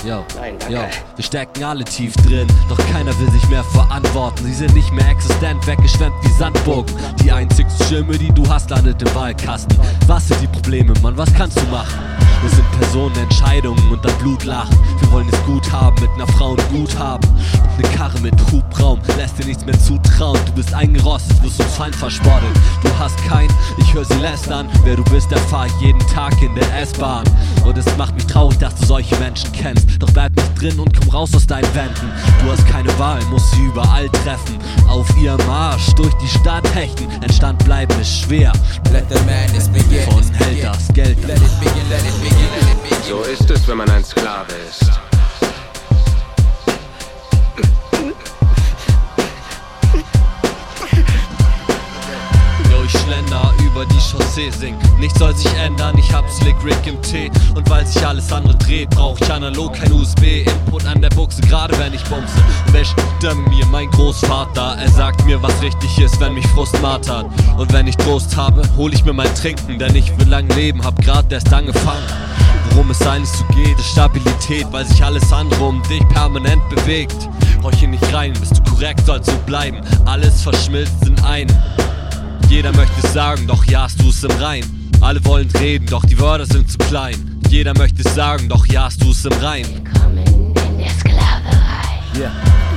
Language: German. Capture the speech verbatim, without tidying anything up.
Yo, Nein, danke. yo, wir stecken alle tief drin, doch keiner will sich mehr verantworten. Sie sind nicht mehr existent, weggeschwemmt wie Sandburgen. Die einzigste Stimme, die du hast, landet im Wahlkasten. Was sind die Probleme, Mann, was kannst du machen? Wir sind Personen, Entscheidungen und dann Blutlachen. Wir wollen es gut haben, mit einer Frau und gut haben. Und eine Karre mit Hubraum lässt dir nichts mehr zutrauen. Du bist eingerostet, wirst uns Feind verspottet. Du hast keinen, ich höre sie lästern. Wer du bist, erfahr ich jeden Tag in der S-Bahn. Und es macht mich traurig, dass du solche Menschen kennst. Doch bleib nicht drin und komm raus aus deinen Wänden. Du hast keine Wahl, musst sie überall treffen. Auf ihrem Marsch durch die Stadt hechten. Ein Stand bleiben ist schwer. Let the madness begin. Von hält das Geld ab. Let it begin, let it begin, let it begin. So ist es, wenn man ein Sklave ist. Yo, ich schlender über die Chaussee, sing. Nichts soll sich ändern, ich hab Slick Rick im Tee. Und weil sich alles andere dreht, brauch ich analog kein U S B-Input an der Buchse, gerade wenn ich bumse. Wer steht hinter mir? Mein Großvater. Er sagt mir, was richtig ist, wenn mich Frust martert. Und wenn ich Trost habe, hol ich mir mein Trinken, denn ich will lang leben, hab grad erst angefangen. Worum es eigentlich so geht, ist Stabilität, weil sich alles andere um dich permanent bewegt. Brauch hier nicht rein, bist du korrekt, sollst so bleiben. Alles verschmilzt in einen. Jeder möchte es sagen, doch ja, hast du es im Rein. Alle wollen reden, doch die Wörter sind zu klein. Jeder möchte es sagen, doch ja, hast du es im Rein. Willkommen in der Sklaverei. Yeah.